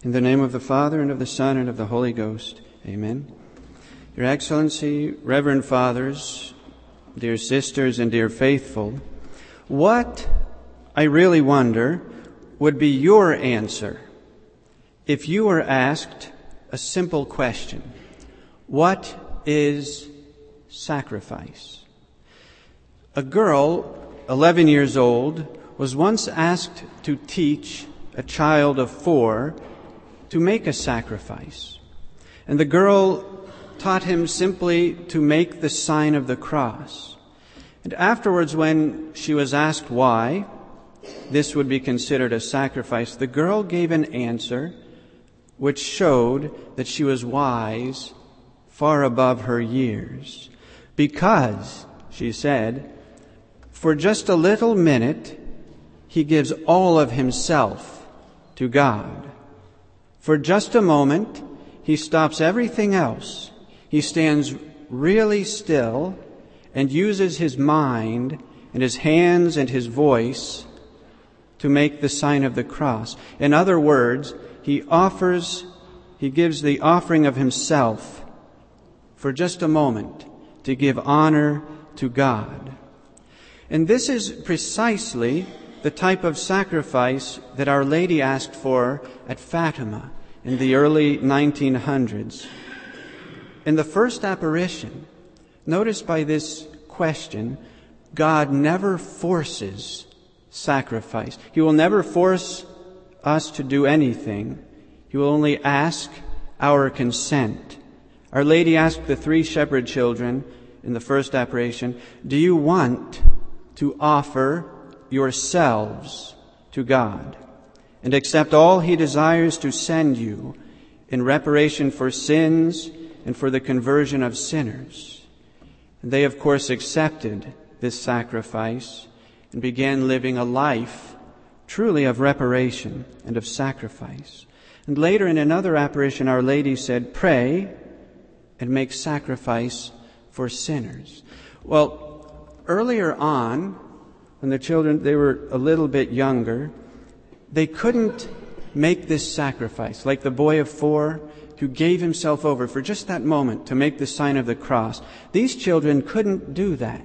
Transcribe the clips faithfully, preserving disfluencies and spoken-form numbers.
In the name of the Father, and of the Son, and of the Holy Ghost. Amen. Your Excellency, Reverend Fathers, dear sisters, and dear faithful, what, I really wonder, would be your answer if you were asked a simple question? What is sacrifice? A girl, eleven years old, was once asked to teach a child of four to make a sacrifice. And the girl taught him simply to make the sign of the cross. And afterwards, when she was asked why this would be considered a sacrifice, the girl gave an answer which showed that she was wise far above her years. Because, she said, for just a little minute, he gives all of himself to God. For just a moment, he stops everything else. He stands really still and uses his mind and his hands and his voice to make the sign of the cross. In other words, he offers, he gives the offering of himself for just a moment to give honor to God. And this is precisely the type of sacrifice that Our Lady asked for at Fatima in the early nineteen hundreds. In the first apparition, notice by this question, God never forces sacrifice. He will never force us to do anything. He will only ask our consent. Our Lady asked the three shepherd children in the first apparition, do you want to offer yourselves to God and accept all He desires to send you in reparation for sins and for the conversion of sinners? And they, of course, accepted this sacrifice and began living a life truly of reparation and of sacrifice. And later in another apparition, Our Lady said, pray and make sacrifice for sinners. Well, earlier on, when the children, they were a little bit younger, they couldn't make this sacrifice, like the boy of four who gave himself over for just that moment to make the sign of the cross. These children couldn't do that.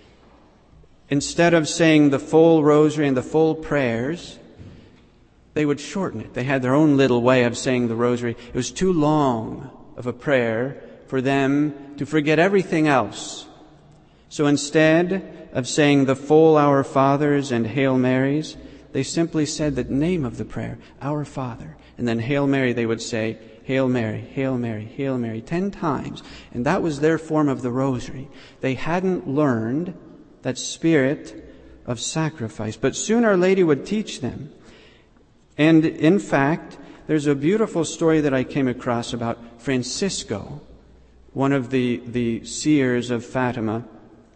Instead of saying the full rosary and the full prayers, they would shorten it. They had their own little way of saying the rosary. It was too long of a prayer for them to forget everything else. So instead of saying the full Our Fathers and Hail Marys, they simply said the name of the prayer, Our Father. And then Hail Mary, they would say, Hail Mary, Hail Mary, Hail Mary, ten times. And that was their form of the rosary. They hadn't learned that spirit of sacrifice. But soon Our Lady would teach them. And in fact, there's a beautiful story that I came across about Francisco, one of the, the seers of Fatima,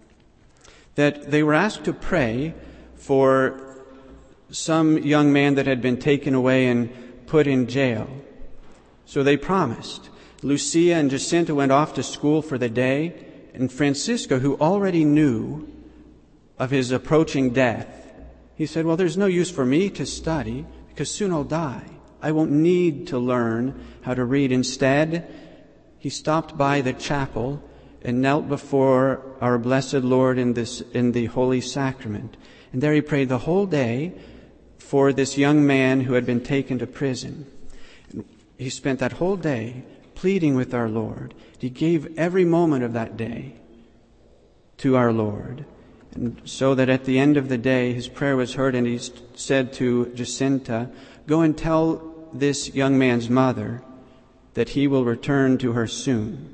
that they were asked to pray for some young man that had been taken away and put in jail. So they promised. Lucia and Jacinta went off to school for the day, and Francisco, who already knew of his approaching death, he said, well, there's no use for me to study because soon I'll die. I won't need to learn how to read. Instead, he stopped by the chapel and knelt before our Blessed Lord in this in the Holy Sacrament. And there he prayed the whole day for this young man who had been taken to prison. He spent that whole day pleading with our Lord. He gave every moment of that day to our Lord. And so that at the end of the day, his prayer was heard, and he said to Jacinta, go and tell this young man's mother that he will return to her soon.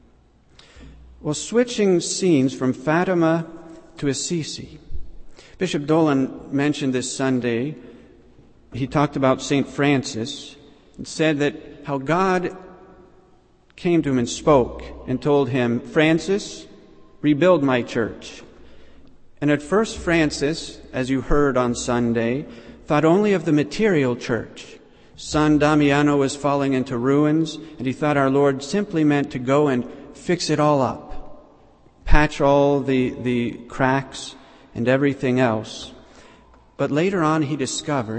Well, switching scenes from Fatima to Assisi. Bishop Dolan mentioned this Sunday, he talked about Saint Francis and said that how God came to him and spoke and told him, Francis, rebuild my church. And at first Francis, as you heard on Sunday, thought only of the material church. San Damiano was falling into ruins, and he thought our Lord simply meant to go and fix it all up, patch all the, the cracks and everything else. But later on he discovered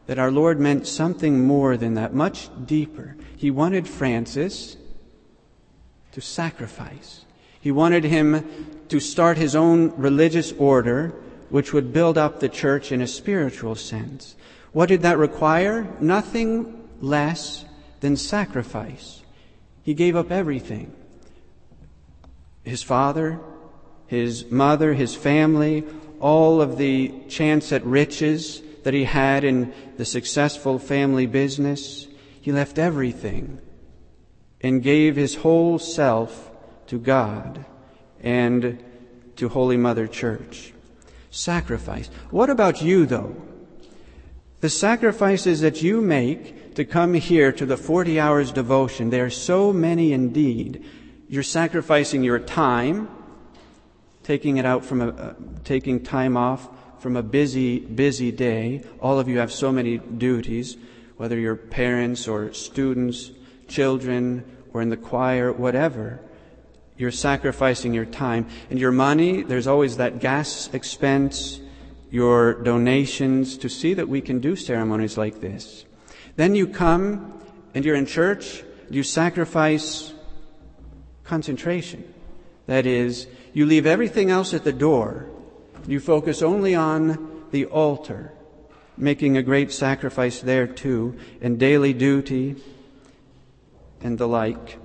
that our Lord meant something more than that, much deeper. He wanted Francis to sacrifice. He wanted him to start his own religious order, which would build up the church in a spiritual sense. What did that require? Nothing less than sacrifice. He gave up everything. His father, his mother, his family, all of the chance at riches that he had in the successful family business. He left everything and gave his whole self to God and to Holy Mother Church. Sacrifice. What about you, though? The sacrifices that you make to come here to the forty hours devotion, they are so many indeed. You're sacrificing your time, taking it out from a, uh, taking time off from a busy, busy day. All of you have so many duties, whether you're parents or students, children, or in the choir, whatever. You're sacrificing your time. And your money, there's always that gas expense, your donations, to see that we can do ceremonies like this. Then you come and you're in church, you sacrifice concentration. That is, you leave everything else at the door. You focus only on the altar, making a great sacrifice there too, and daily duty and the like.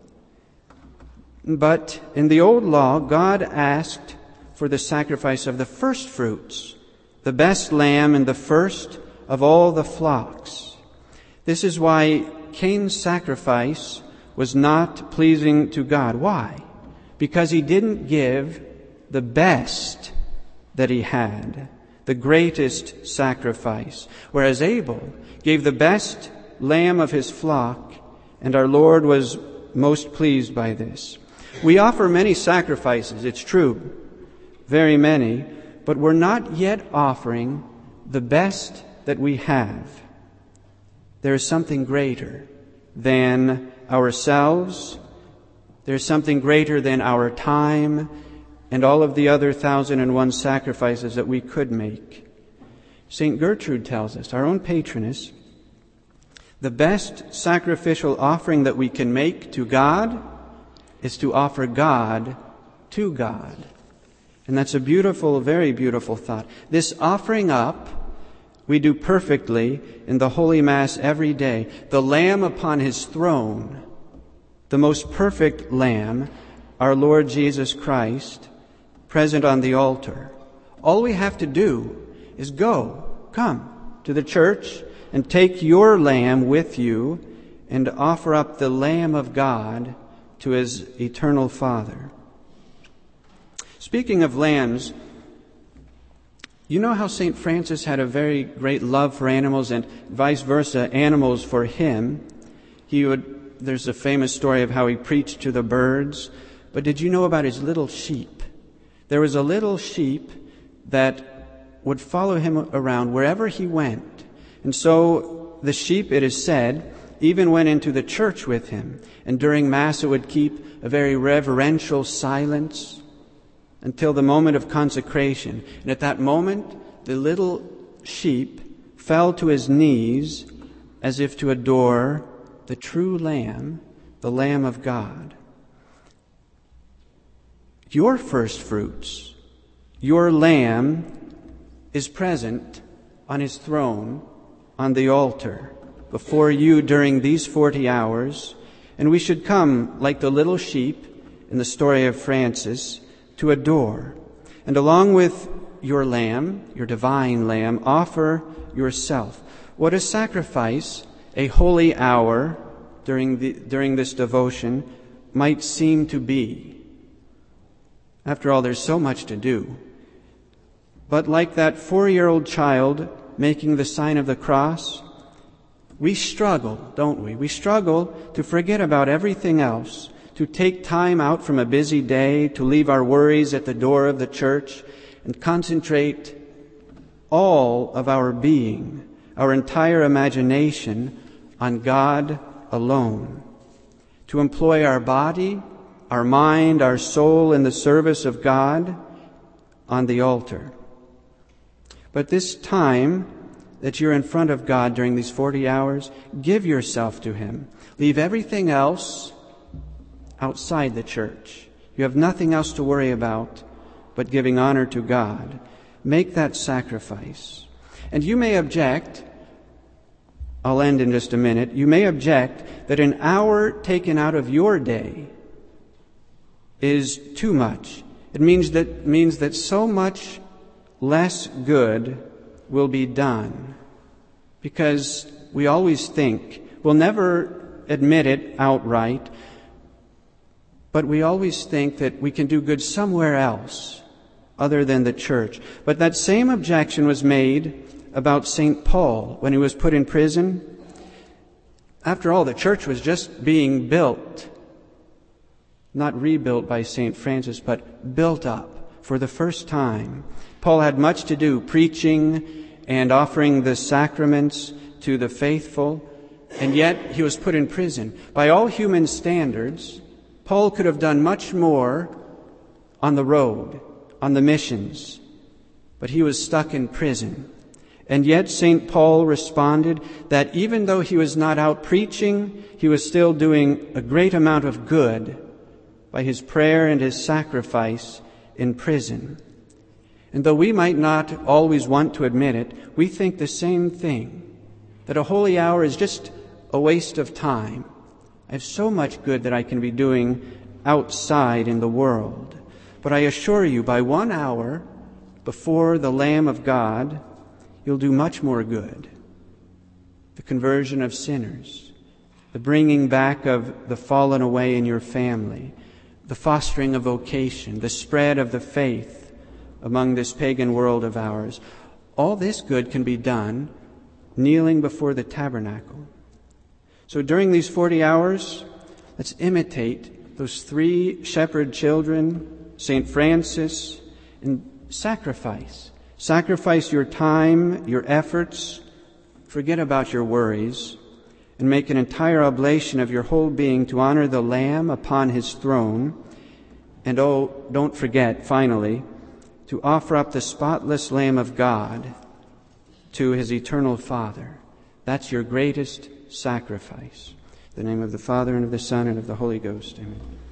But in the old law, God asked for the sacrifice of the first fruits, the best lamb and the first of all the flocks. This is why Cain's sacrifice was not pleasing to God. Why? Because he didn't give the best that he had, the greatest sacrifice, whereas Abel gave the best lamb of his flock, and our Lord was most pleased by this. We offer many sacrifices, it's true, very many, but we're not yet offering the best that we have. There is something greater than ourselves. There's something greater than our time and all of the other thousand and one sacrifices that we could make. Saint Gertrude tells us, our own patroness, the best sacrificial offering that we can make to God is to offer God to God. And that's a beautiful, very beautiful thought. This offering up we do perfectly in the Holy Mass every day. The Lamb upon his throne, the most perfect Lamb, our Lord Jesus Christ, present on the altar. All we have to do is go, come to the church and take your lamb with you and offer up the Lamb of God to his eternal Father. Speaking of lambs, you know how Saint Francis had a very great love for animals and vice versa, animals for him. He would, there's a famous story of how he preached to the birds. But did you know about his little sheep? There was a little sheep that would follow him around wherever he went. And so the sheep, it is said, even went into the church with him. And during Mass it would keep a very reverential silence until the moment of consecration. And at that moment, the little sheep fell to his knees as if to adore the true Lamb, the Lamb of God. Your first fruits, your Lamb, is present on his throne on the altar before you during these forty hours, and we should come like the little sheep in the story of Francis to adore. And along with your lamb, your divine lamb, offer yourself. What a sacrifice a holy hour during the during this devotion might seem to be. After all, there's so much to do. But like that four-year-old child making the sign of the cross, we struggle, don't we? We struggle to forget about everything else, to take time out from a busy day, to leave our worries at the door of the church and concentrate all of our being, our entire imagination on God alone. To employ our body, our mind, our soul in the service of God on the altar. But this time, that you're in front of God during these forty hours, give yourself to Him. Leave everything else outside the church. You have nothing else to worry about but giving honor to God. Make that sacrifice. And you may object, I'll end in just a minute, you may object that an hour taken out of your day is too much. It means that means that so much less good will be done. Because we always think, we'll never admit it outright, but we always think that we can do good somewhere else other than the church. But that same objection was made about Saint Paul when he was put in prison. After all, the church was just being built. Not rebuilt by Saint Francis, but built up for the first time. Paul had much to do, preaching and offering the sacraments to the faithful, and yet he was put in prison. By all human standards, Paul could have done much more on the road, on the missions, but he was stuck in prison. And yet Saint Paul responded that even though he was not out preaching, he was still doing a great amount of good by his prayer and his sacrifice in prison. And though we might not always want to admit it, we think the same thing, that a holy hour is just a waste of time. I have so much good that I can be doing outside in the world. But I assure you, by one hour before the Lamb of God, you'll do much more good. The conversion of sinners, the bringing back of the fallen away in your family, the fostering of vocation, the spread of the faith among this pagan world of ours. All this good can be done kneeling before the tabernacle. So during these forty hours, let's imitate those three shepherd children, Saint Francis, and sacrifice. Sacrifice your time, your efforts, forget about your worries, and make an entire oblation of your whole being to honor the Lamb upon His throne. And oh, don't forget, finally, to offer up the spotless Lamb of God to His eternal Father. That's your greatest sacrifice. In the name of the Father, and of the Son, and of the Holy Ghost. Amen.